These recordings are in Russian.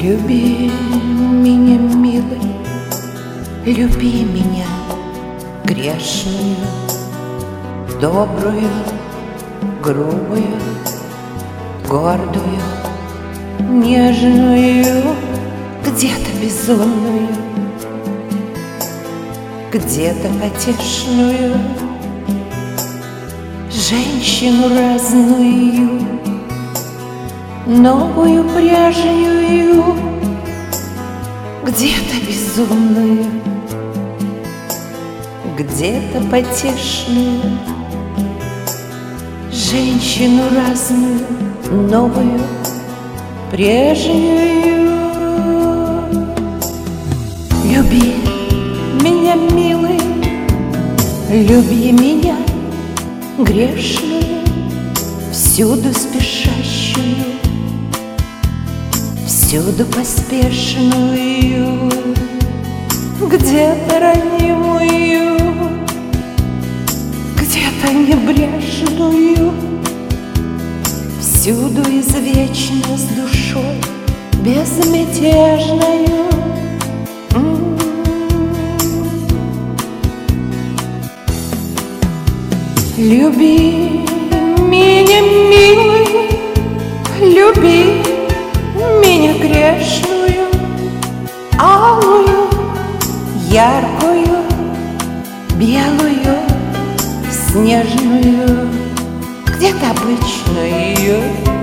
Люби меня, милый, люби меня, грешную, добрую, грубую, гордую, нежную, где-то безумную, где-то потешную, женщину разную, новую, прежнюю, где-то безумную, где-то потешную, женщину разную, новую, прежнюю. Люби меня, милый, люби меня, грешную, всюду спешащую, всюду поспешную, где-то ранимую, где-то небрежную, всюду извечно с душой безмятежною. Люби меня, милый, люби меня, грешную, алую, яркую, белую, снежную, где-то обычную,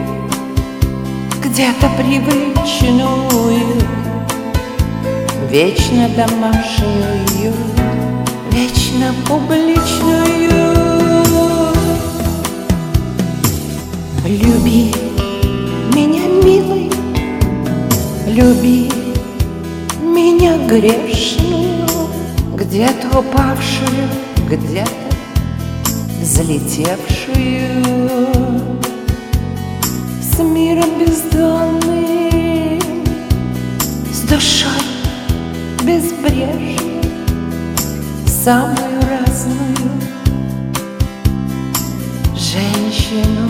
где-то привычную, вечно домашнюю, вечно публичную. Люби меня, милый, люби меня, грешную, где-то упавшую, где-то взлетевшую, с миром бездонным, с душой безбрежной, самую разную женщину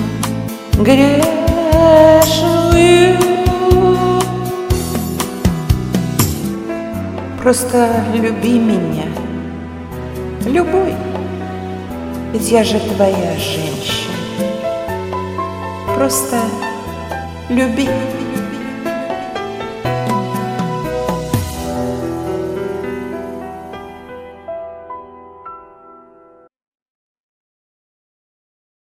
грешную. Просто люби меня, любой, ведь я же твоя женщина. Просто люби.